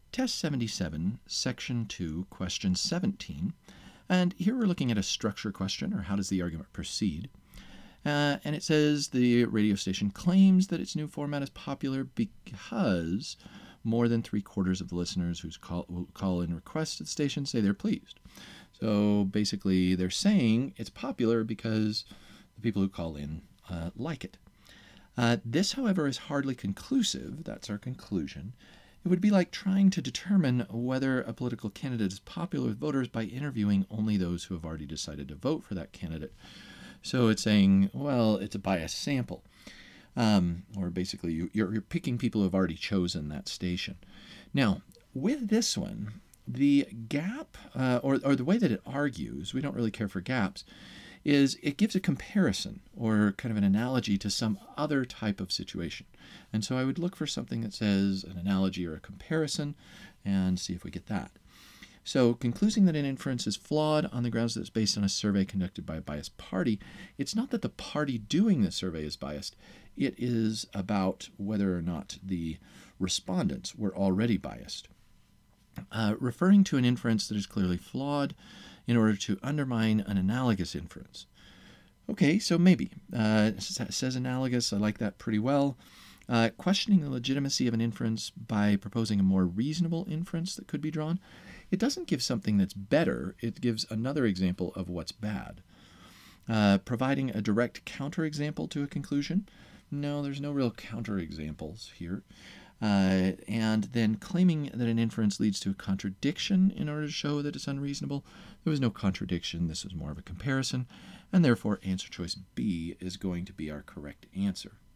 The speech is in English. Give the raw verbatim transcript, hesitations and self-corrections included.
Test seventy-seven, Section two, Question seventeen. And here we're looking at a structure question, or how does the argument proceed? Uh, and it says the radio station claims that its new format is popular because more than three quarters of the listeners who call, call in requests to the station say they're pleased. So basically they're saying it's popular because the people who call in uh, like it. Uh, this, however, is hardly conclusive. That's our conclusion. It would be like trying to determine whether a political candidate is popular with voters by interviewing only those who have already decided to vote for that candidate. So it's saying, well, it's a biased sample. Um, or basically, you, you're, you're picking people who have already chosen that station. Now, with this one, the gap, uh, or, or the way that it argues, we don't really care for gaps, is it gives a comparison or kind of an analogy to some other type of situation. And so I would look for something that says an analogy or a comparison and see if we get that. So concluding that an inference is flawed on the grounds that it's based on a survey conducted by a biased party, it's not that the party doing the survey is biased. It is about whether or not the respondents were already biased. Uh, referring to an inference that is clearly flawed in order to undermine an analogous inference. Okay, so maybe. Uh, it says analogous. I like that pretty well. Uh, questioning the legitimacy of an inference by proposing a more reasonable inference that could be drawn. It doesn't give something that's better. It gives another example of what's bad. Uh, providing a direct counterexample to a conclusion. No, there's no real counterexamples here. Uh, and then claiming that an inference leads to a contradiction in order to show that it's unreasonable. There was no contradiction. This was more of a comparison. And therefore, answer choice B is going to be our correct answer.